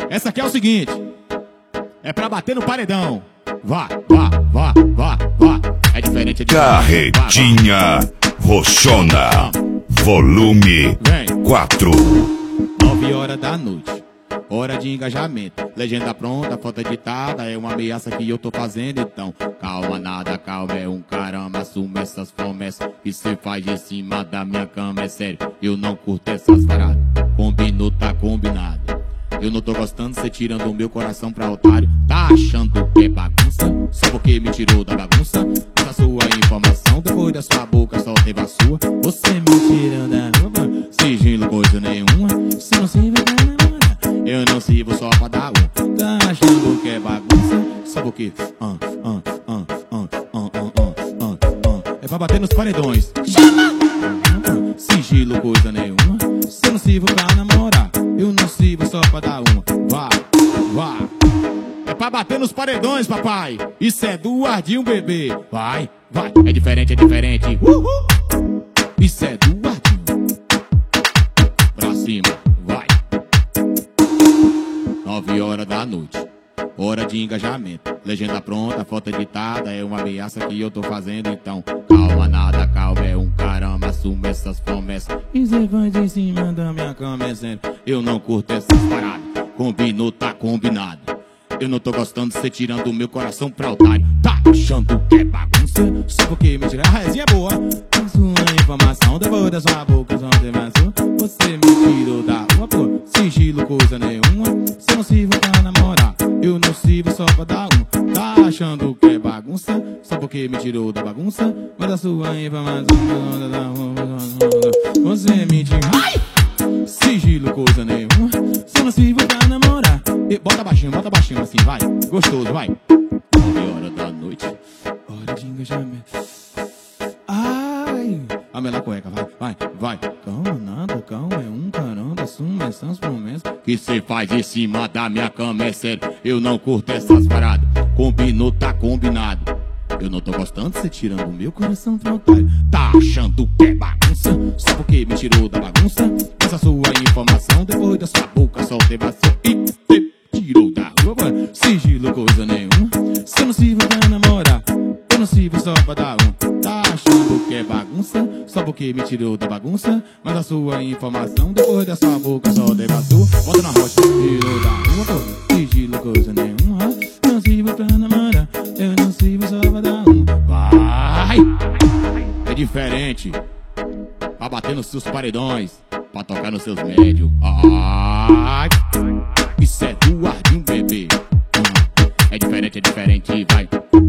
Essa aqui é o seguinte, é pra bater no paredão. Vá, vá, vá, vá, vá. É diferente, Carretinha Roxona, volume 4. 9 horas da noite, hora de engajamento. Legenda pronta, foto editada, é uma ameaça que eu tô fazendo. Então, calma nada, calma, é um caramba. Assume essas promessas que cê faz em cima da minha cama. É sério, eu não curto essas paradas. Combinou, tá combinado. Eu não tô gostando, cê tirando o meu coração pra otário. Tá achando que é bagunça? Só porque me tirou da bagunça. Essa sua informação, depois da sua boca só teve a sua. Você me tirando da roupa, sigilo coisa nenhuma. Se não sirva pra namorar, eu não sirvo só pra dar um. Tá achando que é bagunça? Só porque é pra bater nos paredões. Chama! Sigilo coisa nenhuma. Se não sirvo pra namorar, eu não sirvo só pra dar uma. Vá, vá. É pra bater nos paredões, papai. Isso é do Ardinho, bebê. Vai, vai. É diferente, é diferente. Uhul. Isso é do Ardinho. Pra cima, vai. 9 horas da noite, hora de engajamento. Legenda pronta, foto editada, é uma ameaça que eu tô fazendo. Então, calma nada, calma, é um caramba. Assume essas promessas e cê vai de cima da minha cama. É sério, eu não curto essas paradas. Combinou, tá combinado. Eu não tô gostando de cê tirando o meu coração pra otário. Tá achando que é bagunça? Só porque me tira. A resenha é boa. A sua informação, depois da sua boca só teve a sua. Você me tirou da rua, pô. Sigilo coisa nenhuma. Se não sirvo pra namorar, eu não sirvo só pra dar um. Tá achando que é bagunça? Só porque me tirou da bagunça. Mas a sua informação, você me tirou. Ai! Sigilo coisa nenhuma. Se não sirvo pra namorar. Bota baixinho assim, vai. Gostoso, vai. 9 horas da noite, hora de engajamento. Ai, a mela cueca, vai, vai. Calma nada, calma, é um caramba. Assume essas promessas que cê faz em cima da minha cama. É sério, eu não curto essas paradas. Combinou, tá combinado. Eu não tô gostando de cê tirando o meu coração pra otário. Tá achando que é bagunça? Só porque me tirou da bagunça. Essa sua informação, depois da sua boca só teve a sua. E tirou da rua, sigilo coisa nenhuma. Se eu não sirvo pra namorar, eu não sirvo só pra dar um. Tá achando que é bagunça? Só porque me tirou da bagunça. Mas a sua informação, depois da sua boca só teve a sua. Bota na rocha, tirou da rua, pô. Sigilo coisa nenhuma. Eu não sirvo pra namorar, eu não sirvo só pra dar um. Vai! É diferente. Pra bater nos seus paredões, pra tocar nos seus médios. Ai! Isso é do Ardinho, bebê. É diferente, vai.